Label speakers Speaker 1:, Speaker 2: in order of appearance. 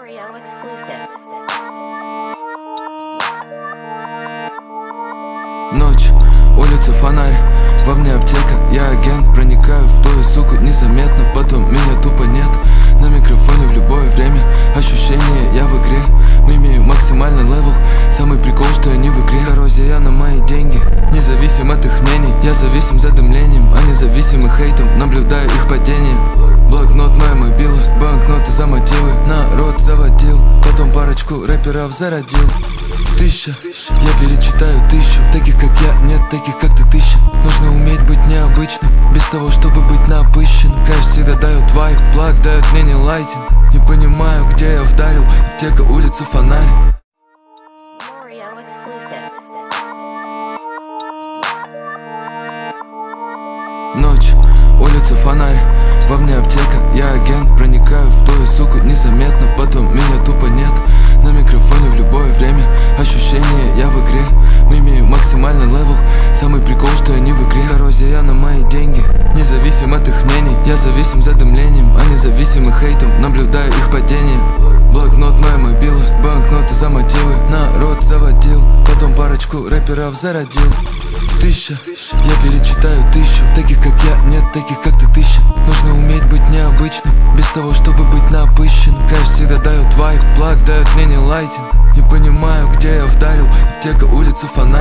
Speaker 1: Oreo exclusive.
Speaker 2: Ночь, улица, фонарь, во мне аптека, я агент. Проникаю в твою суку незаметно, потом меня тупо нет. На микрофоне в любое время, ощущение я в игре. Мы имеем максимальный левел, самый прикол, что я не в игре. Коррозия на мои деньги, независим от их мнений. Я зависим задымлением, а независимым хейтом. Наблюдаю их падение. Блокнот, моя мобила, банкноты за мотивы. Народ заводил, потом парочку рэперов зародил. 1000, я перечитаю 1000. Таких как я, нет таких как ты 1000. Нужно уметь быть необычным, без того, чтобы быть напыщенным. Кэш всегда дает вайб, плаг дает мне не лайтинг. Не понимаю, где я вдарил, аптека, улица, фонарь.
Speaker 1: Oreo exclusive.
Speaker 2: Ночь, улица, фонарь, во мне аптека, я агент. Проникаю в твою суку незаметно, потом меня тупо нет. На микрофоне в любое время, ощущение я в игре. Мы имеем максимальный левел, самый прикол, что я не в игре. Коррозия на мои деньги, независим от их мнений. Я зависим задымлением, а независимым хейтом. Наблюдаю их падение. Блокнот, моя мобила, банкноты за мотивы. Народ заводил, потом парочку рэперов зародил. 1000, я перечитаю 1000. Таких как я, нет таких как ты 1000. Нужно уметь быть необычным, без того, чтобы быть напыщенным. Кэш всегда дает вайб, плаг дает мне не лайтинг. Не понимаю, где я вдарил, аптека, улица, фонарь.